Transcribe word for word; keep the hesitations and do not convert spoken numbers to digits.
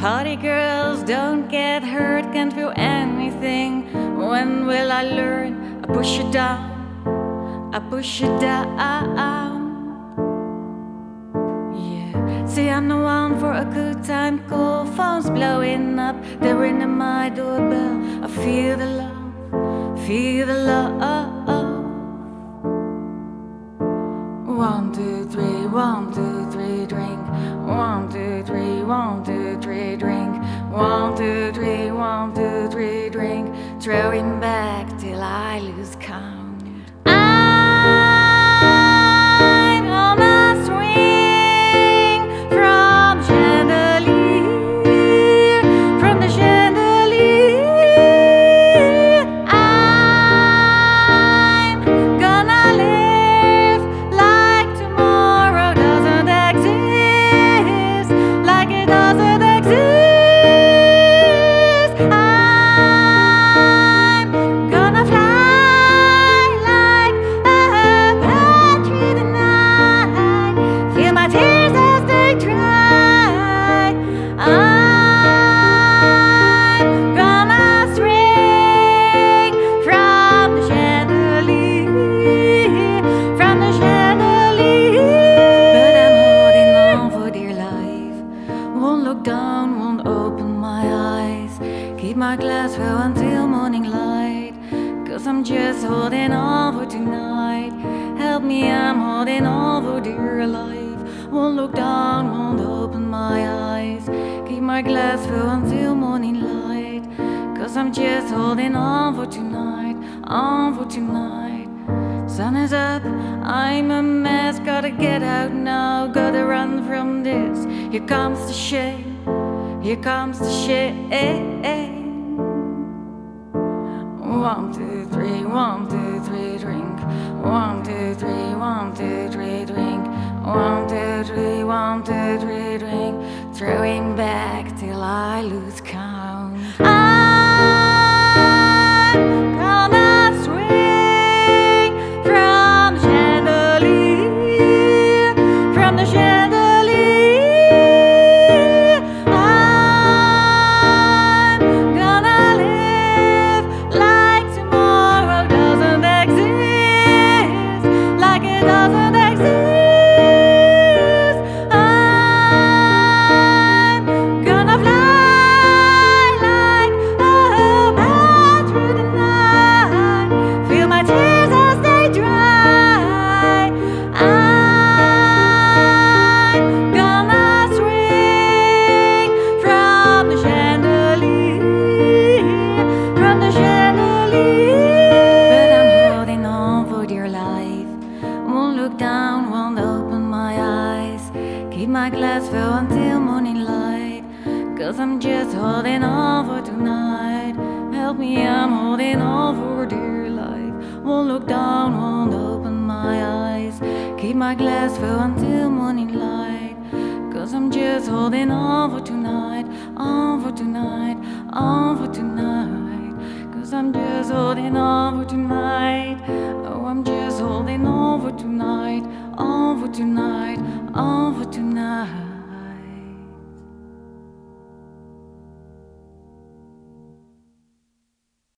Party girls don't get hurt, can't feel anything. When will I learn? I push it down, I push it down. Yeah, see, I'm the one for a good time. Call phones blowing up, they're ringing my doorbell. I feel the love, feel the love. One, two, three, one, two, three, drink. One, two, three, one, two, three, drink. One, two, three, one, two, three, drink. Throwing back till I lose count. I'm on a swing from chandelier, from the chandelier. I'm gonna live like tomorrow doesn't exist, like it doesn't exist. I'm gonna fly like a bird through the night, feel my tears as they dry. I'm gonna swing from the chandelier, from the chandelier. But I'm holding on for dear life. Won't look down, won't open my eyes. Keep my glass full until morning light. Cause I'm just holding on for tonight. Help me, I'm holding on for dear life. Won't look down, won't open my eyes. Keep my glass full until morning light. Cause I'm just holding on for tonight, on for tonight. Sun is up, I'm a mess. Gotta get out now, gotta run from this. Here comes the shame, here comes the shame. One, two, three, one, two, three, drink. One, two, three, one, two, three, drink. One, two, three, one, two, three, drink. Throwing back till I lose count. I'm gonna swing from the chandelier, from the chandelier. I'm gonna live like tomorrow doesn't exist, like it doesn't exist. I'm gonna fly like a bird through the night, feel my tears as they dry. I'm gonna swing from the chandelier, from the chandelier. But I'm holding on for dear life. Won't look down, won't open my eyes. Keep my glass full until morning light. Cause I'm just holding on for tonight. Help me, I'm holding on for dear life. Won't look down, won't open my eyes. Keep my glass full until morning light. Cause I'm just holding on for tonight, on for tonight, on for tonight. Cause I'm just holding on for tonight. Oh, I'm just holding on for tonight, on for tonight, on for tonight.